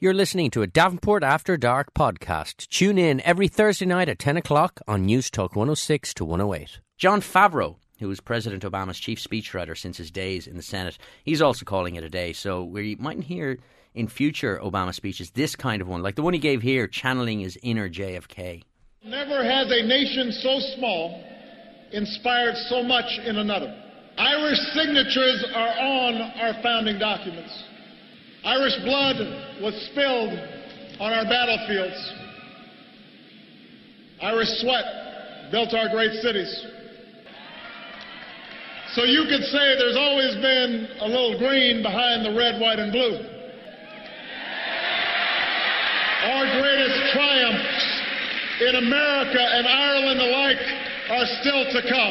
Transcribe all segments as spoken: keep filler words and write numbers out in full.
You're listening to a Davenport After Dark podcast. Tune in every Thursday night at ten o'clock on News Talk one oh six to one oh eight. Jon Favreau, who was President Obama's chief speechwriter since his days in the Senate, he's also calling it a day. So we mightn't hear in future Obama speeches this kind of one, like the one he gave here, channeling his inner J F K. Never has a nation so small inspired so much in another. Irish signatures are on our founding documents. Irish blood was spilled on our battlefields. Irish sweat built our great cities. So you could say there's always been a little green behind the red, white, and blue. Our greatest triumphs in America and Ireland alike are still to come.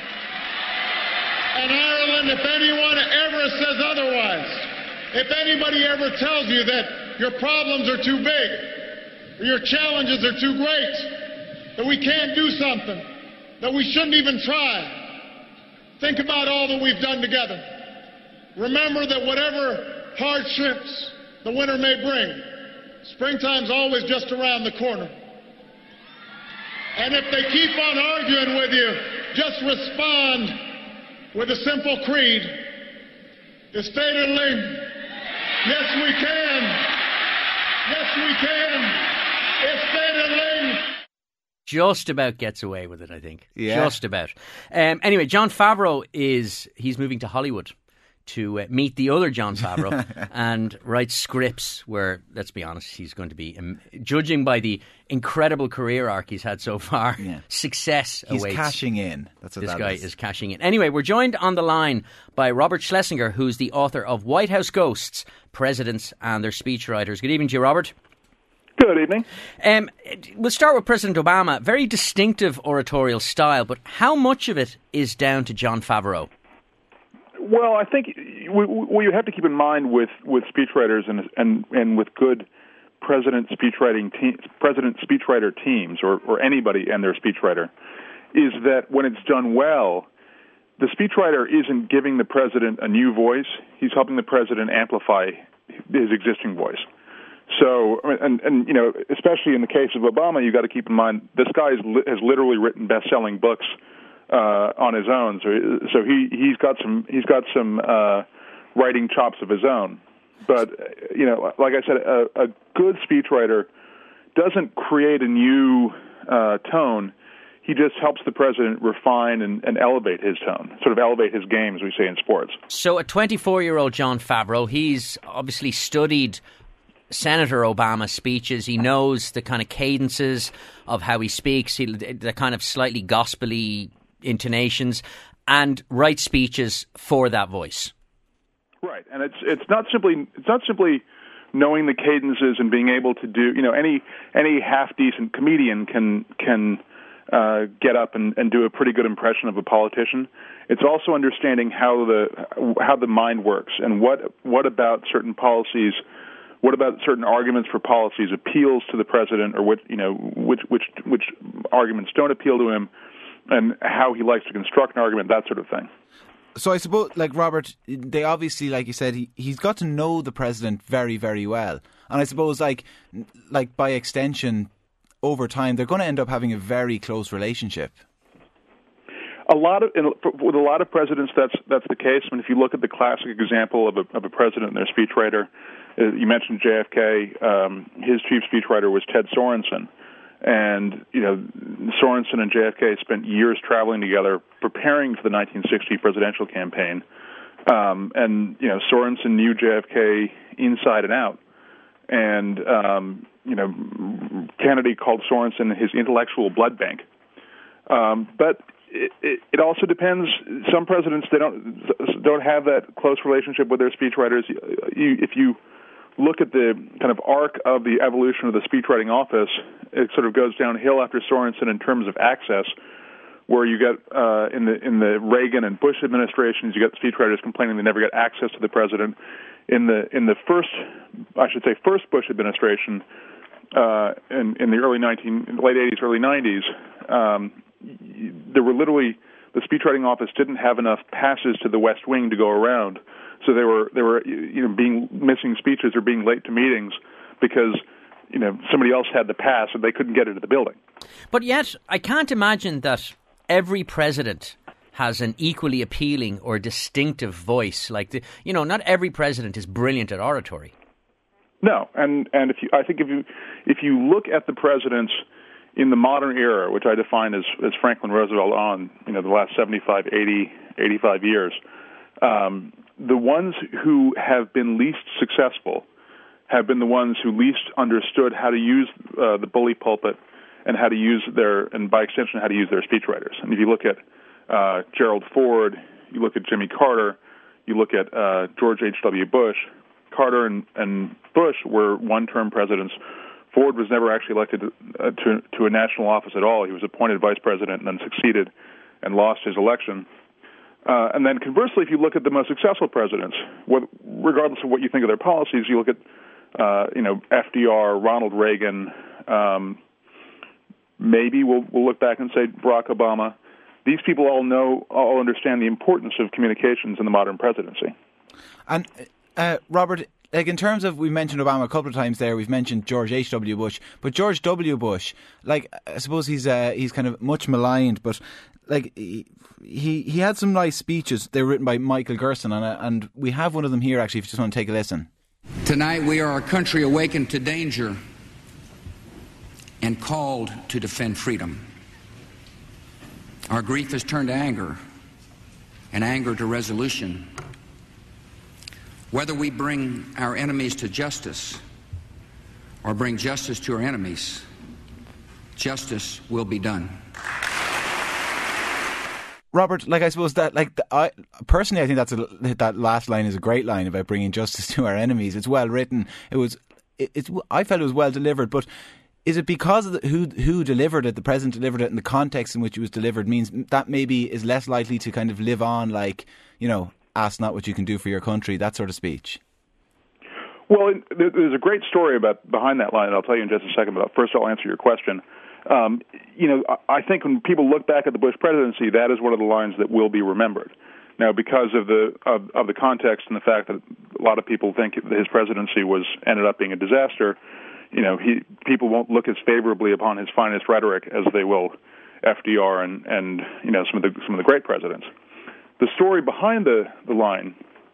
And Ireland, if anyone ever says otherwise, if anybody ever tells you that your problems are too big, or your challenges are too great, that we can't do something, that we shouldn't even try, think about all that we've done together. Remember that whatever hardships the winter may bring, springtime's always just around the corner. And if they keep on arguing with you, just respond with a simple creed. Estederling. Yes, we can. Yes, we can. Estederling. Just about gets away with it, I think. Yeah. Just about. Um, anyway, Jon Favreau is, he's moving to Hollywood to uh, meet the other Jon Favreau and write scripts where, let's be honest, he's going to be, um, judging by the incredible career arc he's had so far, yeah. success he's awaits. He's cashing in. That's what this that guy is. is cashing in. Anyway, we're joined on the line by Robert Schlesinger, who's the author of White House Ghosts, Presidents and Their Speechwriters. Good evening to you, Robert. Good evening. Um, we'll start with President Obama. Very distinctive oratorial style, but how much of it is down to Jon Favreau? Well, I think what you have to keep in mind with, with speechwriters and and and with good president speechwriting te- president speechwriter teams, or, or anybody and their speechwriter, is that when it's done well, the speechwriter isn't giving the president a new voice; he's helping the president amplify his existing voice. So, and and you know, especially in the case of Obama, you got to keep in mind this guy has, li- has literally written best-selling books Uh, on his own, so so he he's got some he's got some uh, writing chops of his own. But you know, like I said, a, a good speechwriter doesn't create a new uh, tone. He just helps the president refine and, and elevate his tone, sort of elevate his game, as we say in sports. So, a twenty-four-year-old Jon Favreau, he's obviously studied Senator Obama's speeches. He knows the kind of cadences of how he speaks, he, the kind of slightly gospel-y intonations, and write speeches for that voice. Right, and it's it's not simply it's not simply knowing the cadences and being able to do, you know, any any half decent comedian can can uh, get up and, and do a pretty good impression of a politician. It's also understanding how the how the mind works and what what about certain policies. What about certain arguments for policies appeals to the president, or which you know which which which arguments don't appeal to him, and how he likes to construct an argument, that sort of thing. So I suppose, like Robert, they obviously, like you said, he he's got to know the president very, very well, and I suppose, like like by extension, over time, they're going to end up having a very close relationship. A lot of with a lot of presidents, that's that's the case. I mean, if you look at the classic example of a of a president and their speechwriter. You mentioned J F K. Um, his chief speechwriter was Ted Sorensen, and you know Sorensen and J F K spent years traveling together, preparing for the nineteen sixty presidential campaign. Um, and you know Sorensen knew J F K inside and out, and um, you know Kennedy called Sorensen his intellectual blood bank. Um, but it, it, it also depends. Some presidents they don't don't have that close relationship with their speechwriters. You, if you look at the kind of arc of the evolution of the speechwriting office, it sort of goes downhill after Sorensen in terms of access, where you get uh, in the in the Reagan and Bush administrations, you get speechwriters complaining they never get access to the president. In the in the first, I should say, first Bush administration, uh, in in the early nineteen late eighties, early nineties, um, there were literally the speechwriting office didn't have enough passes to the West Wing to go around. So they were they were you know being missing speeches or being late to meetings because, you know, somebody else had the pass and they couldn't get into the building. But yet, I can't imagine that every president has an equally appealing or distinctive voice. Like, the, you know, not every president is brilliant at oratory. No, and and if you, I think if you if you look at the presidents in the modern era, which I define as, as Franklin Roosevelt on, you know, the last seventy-five, eighty, eighty-five years, um, the ones who have been least successful have been the ones who least understood how to use uh, the bully pulpit and how to use their, and by extension, how to use their speechwriters. And if you look at uh, Gerald Ford, you look at Jimmy Carter, you look at uh, George H W. Bush, Carter and, and Bush were one-term presidents. Ford was never actually elected to, uh, to, to a national office at all. He was appointed vice president and then succeeded and lost his election. Uh, and then conversely, if you look at the most successful presidents, what, regardless of what you think of their policies, you look at uh, you know F D R, Ronald Reagan. Um, maybe we'll, we'll look back and say Barack Obama. These people all know, all understand the importance of communications in the modern presidency. And uh, Robert, like in terms of, we mentioned Obama a couple of times there, we've mentioned George H W. Bush, but George W. Bush, like, I suppose he's uh, he's kind of much maligned, but like he he had some nice speeches. They were written by Michael Gerson, and uh, and we have one of them here actually, if you just want to take a listen. Tonight we are a country awakened to danger and called to defend freedom. Our grief has turned to anger, and anger to resolution. Whether we bring our enemies to justice or bring justice to our enemies, justice will be done. Robert, like I suppose that, like the, I personally, I think that's a, that last line is a great line about bringing justice to our enemies. It's well written. It was, it, it's. I felt it was well delivered. But is it because of the, who who delivered it, the president delivered it, and the context in which it was delivered means that maybe is less likely to kind of live on, like, you know, ask not what you can do for your country, that sort of speech? Well, there's a great story about behind that line, and I'll tell you in just a second, but first I'll answer your question. Um, you know, I think when people look back at the Bush presidency, that is one of the lines that will be remembered. Now, because of the of, of the context and the fact that a lot of people think that his presidency was ended up being a disaster, you know, he people won't look as favorably upon his finest rhetoric as they will F D R and, and you know some of the some of the great presidents. The story behind the, the line,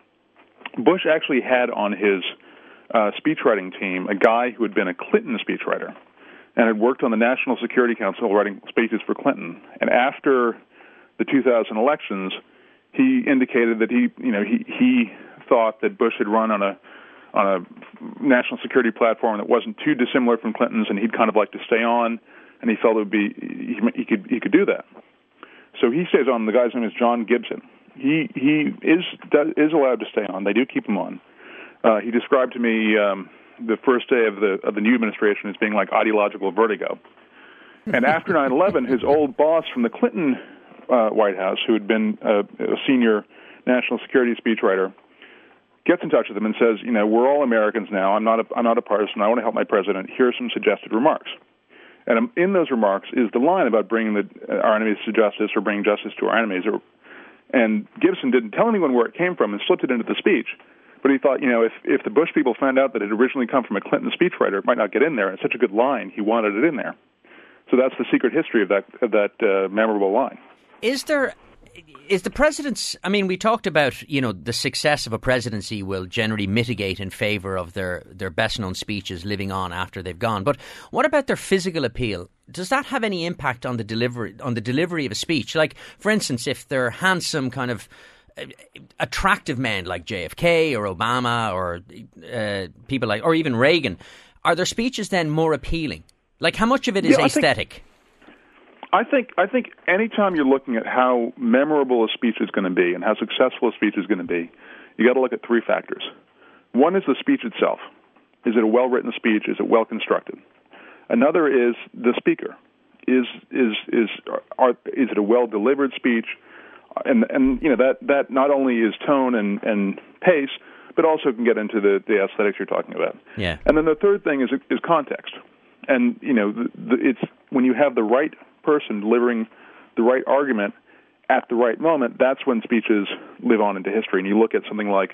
Bush actually had on his uh, speechwriting team a guy who had been a Clinton speechwriter and had worked on the National Security Council writing speeches for Clinton. And after the two thousand elections, he indicated that he, you know, he, he thought that Bush had run on a on a national security platform that wasn't too dissimilar from Clinton's, and he'd kind of like to stay on, and he felt it would be he, he could he could do that. So he stays on. The guy's name is John Gibson. He he is is allowed to stay on. They do keep him on. Uh, he described to me um, the first day of the of the new administration as being like ideological vertigo. And after nine eleven, his old boss from the Clinton uh, White House, who had been a, a senior national security speechwriter, gets in touch with him and says, "You know, we're all Americans now. I'm not a, I'm not a partisan. I want to help my president. Here are some suggested remarks." And in those remarks is the line about bringing the, our enemies to justice or bringing justice to our enemies. And Gibson didn't tell anyone where it came from and slipped it into the speech. But he thought, you know, if, if the Bush people found out that it had originally come from a Clinton speechwriter, it might not get in there. It's such a good line, he wanted it in there. So that's the secret history of that of that uh, memorable line. Is there... Is the president's, I mean, we talked about, you know, the success of a presidency will generally mitigate in favour of their, their best-known speeches living on after they've gone. But what about their physical appeal? Does that have any impact on the delivery on the delivery of a speech? Like, for instance, if they're handsome, kind of uh, attractive men like J F K or Obama or uh, people like, or even Reagan, are their speeches then more appealing? Like, how much of it is yeah, aesthetic? Think- I think I think anytime you're looking at how memorable a speech is going to be and how successful a speech is going to be, you got to look at three factors. One is the speech itself. Is it a well-written speech? Is it well-constructed? Another is the speaker. Is is is are, is it a well-delivered speech? And and you know that that not only is tone and, and pace, but also can get into the, the aesthetics you're talking about. Yeah. And then the third thing is is context. And you know the, the, it's when you have the right person delivering the right argument at the right moment, that's when speeches live on into history. And you look at something like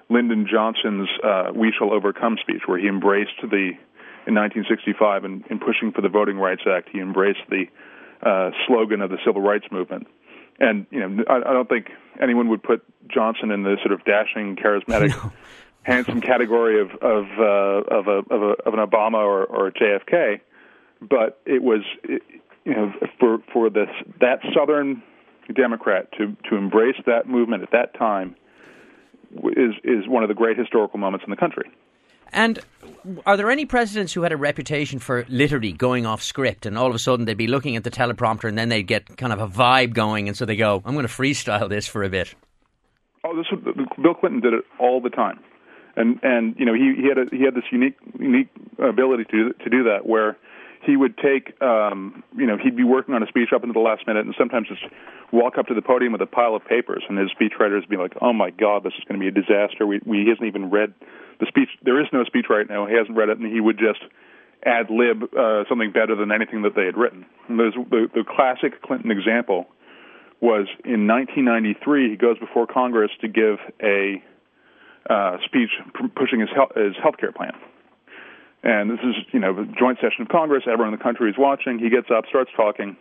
Lyndon Johnson's uh, "We Shall Overcome" speech, where he embraced the in nineteen sixty-five in, in pushing for the Voting Rights Act, he embraced the uh, slogan of the Civil Rights Movement. And you know, I, I don't think anyone would put Johnson in the sort of dashing, charismatic, no. handsome category of of uh, of, a, of, a, of an Obama or, or a J F K. But it was, you know, for for this that Southern Democrat to to embrace that movement at that time is is one of the great historical moments in the country. And are there any presidents who had a reputation for literally going off script, and all of a sudden they'd be looking at the teleprompter and then they'd get kind of a vibe going, and so they go, I'm going to freestyle this for a bit? Oh, this was, Bill Clinton did it all the time. And, and you know, he, he had a, he had this unique unique ability to to do that, where he would take, um, you know, he'd be working on a speech up until the last minute and sometimes just walk up to the podium with a pile of papers, and his speechwriters would be like, oh, my God, this is going to be a disaster. We, we, he hasn't even read the speech. There is no speech right now. He hasn't read it, and he would just ad-lib uh, something better than anything that they had written. And the, the classic Clinton example was in nineteen ninety-three, he goes before Congress to give a uh, speech p- pushing his, health, his health care plan. And this is, you know, the joint session of Congress. Everyone in the country is watching. He gets up, starts talking,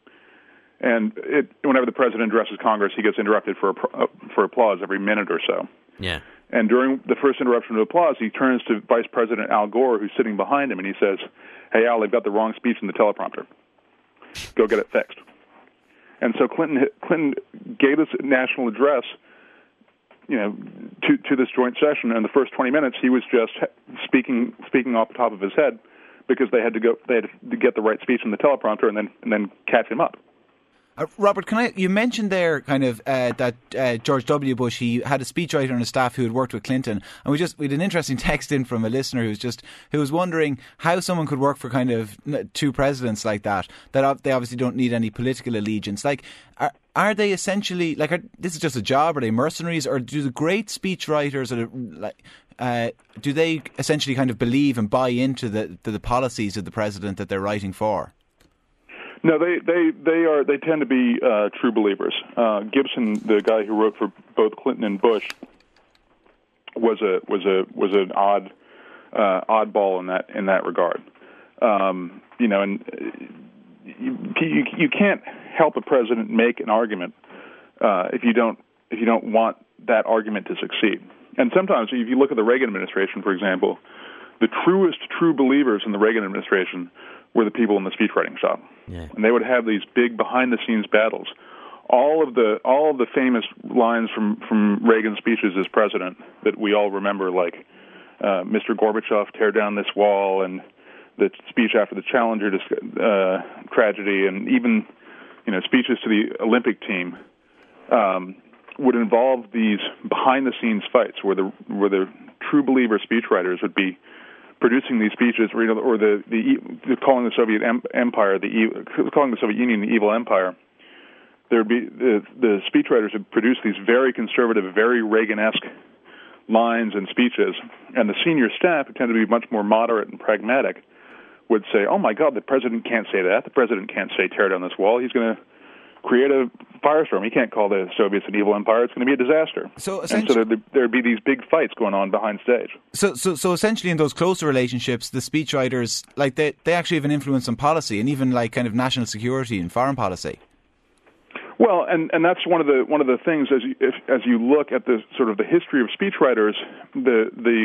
and it, whenever the president addresses Congress, he gets interrupted for uh, for applause every minute or so. Yeah. And during the first interruption of applause, he turns to Vice President Al Gore, who's sitting behind him, and he says, "Hey, Al, they've got the wrong speech in the teleprompter. Go get it fixed." And so Clinton Clinton gave this national address, you know, to to this joint session. And the first twenty minutes, he was just speaking speaking off the top of his head, because they had to go they had to get the right speech in the teleprompter and then and then catch him up. Uh, Robert, can I? You mentioned there kind of uh, that uh, George W. Bush, he had a speechwriter on his staff who had worked with Clinton, and we just we had an interesting text in from a listener who was just who was wondering how someone could work for kind of two presidents like that. That they obviously don't need any political allegiance. Like, are, are they essentially like? Are, this is just a job? Are they mercenaries, or do the great speechwriters, or like, uh, do they essentially kind of believe and buy into the to the policies of the president that they're writing for? No, they, they, they are they tend to be uh, true believers. Uh, Gibson, the guy who wrote for both Clinton and Bush, was a was a was an odd uh, oddball in that in that regard. Um, you know, and you, you you can't help a president make an argument uh, if you don't if you don't want that argument to succeed. And sometimes, if you look at the Reagan administration, for example, the truest true believers in the Reagan administration were the people in the speechwriting shop. Yeah. And they would have these big behind-the-scenes battles. All of the all of the famous lines from, from Reagan's speeches as president that we all remember, like uh, Mister Gorbachev, tear down this wall, and the speech after the Challenger uh, tragedy, and even you know speeches to the Olympic team, um, would involve these behind-the-scenes fights where the where the true believer speechwriters would be producing these speeches, or, you know, or the, the the calling the Soviet Empire, the calling the Soviet Union the evil empire. There'd be the, the speechwriters would produce these very conservative, very Reagan-esque lines and speeches, and the senior staff, who tend to be much more moderate and pragmatic, would say, "Oh my God, the president can't say that. The president can't say tear down this wall. He's going to create a firestorm. He can't call the Soviets an evil empire. It's going to be a disaster." So, and so there'd, there'd be these big fights going on behind stage. So, so, so essentially, in those closer relationships, the speechwriters, like they, they actually have an influence on policy and even like kind of national security and foreign policy. Well, and, and that's one of the one of the things as you, if, as you look at the sort of the history of speechwriters, the the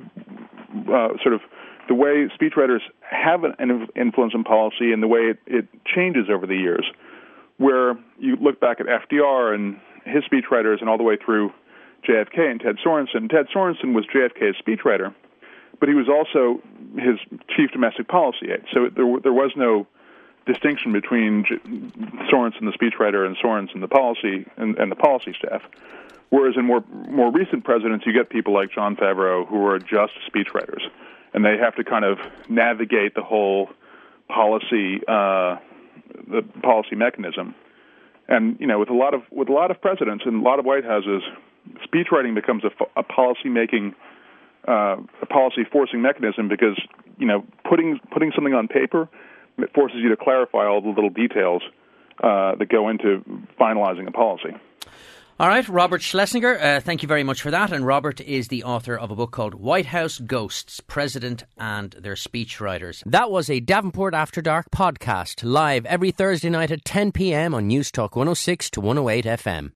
uh, sort of the way speechwriters have an influence on policy and the way it, it changes over the years. Where you look back at F D R and his speechwriters and all the way through J F K and Ted Sorensen. Ted Sorensen was J F K's speechwriter, but he was also his chief domestic policy aide. So there, there was no distinction between J- Sorensen, the speechwriter, and Sorensen, the policy and, and the policy staff. Whereas in more more recent presidents, you get people like Jon Favreau who are just speechwriters, and they have to kind of navigate the whole policy. Uh, the policy mechanism. And, you know, with a lot of with a lot of presidents and a lot of White Houses, speechwriting becomes a, a policy-making, uh, a policy-forcing mechanism because, you know, putting putting something on paper, it forces you to clarify all the little details uh, that go into finalizing a policy. All right, Robert Schlesinger, uh, thank you very much for that. And Robert is the author of a book called White House Ghosts, President and Their Speechwriters. That was a Davenport After Dark podcast, live every Thursday night at ten p.m. on News Talk one oh six to one oh eight F M.